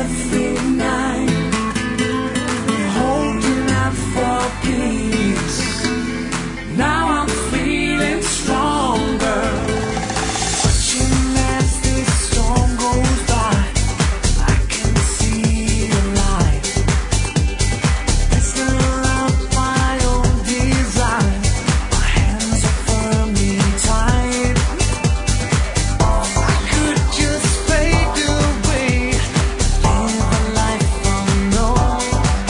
every night, holding out for peace. Now I'm feeling stronger. Watching as this storm goes by, I can see the light. Listening around my own design, my hands are firmly tied. I could just fade away, live a life unknown.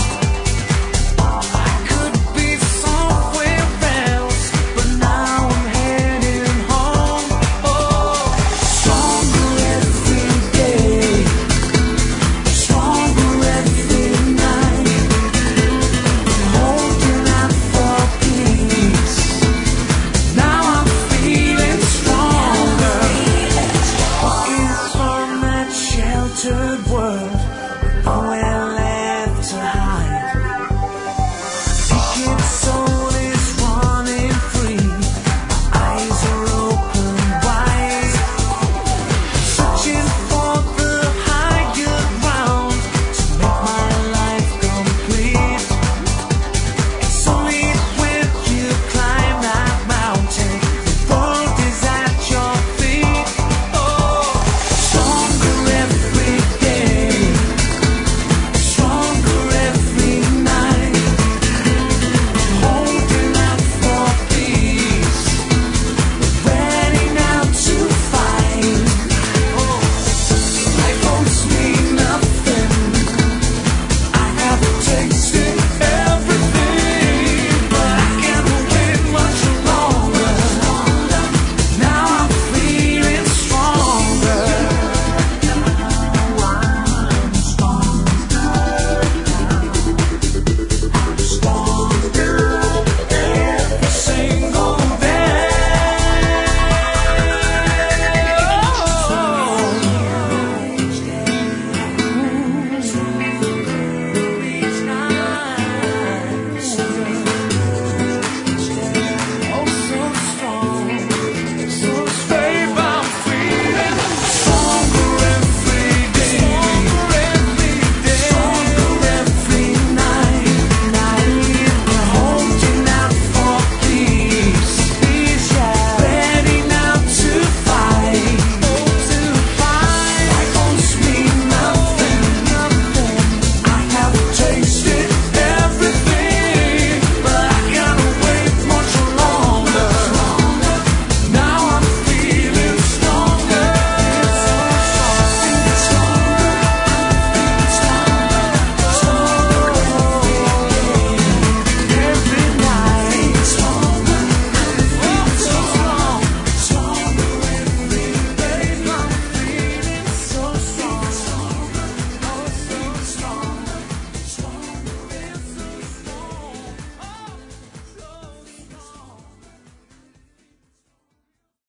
I could be somewhere else, but now I'm heading home. Oh, stronger every day, stronger every night, holding out for peace. Now I'm feeling stronger, walking from that sheltered world.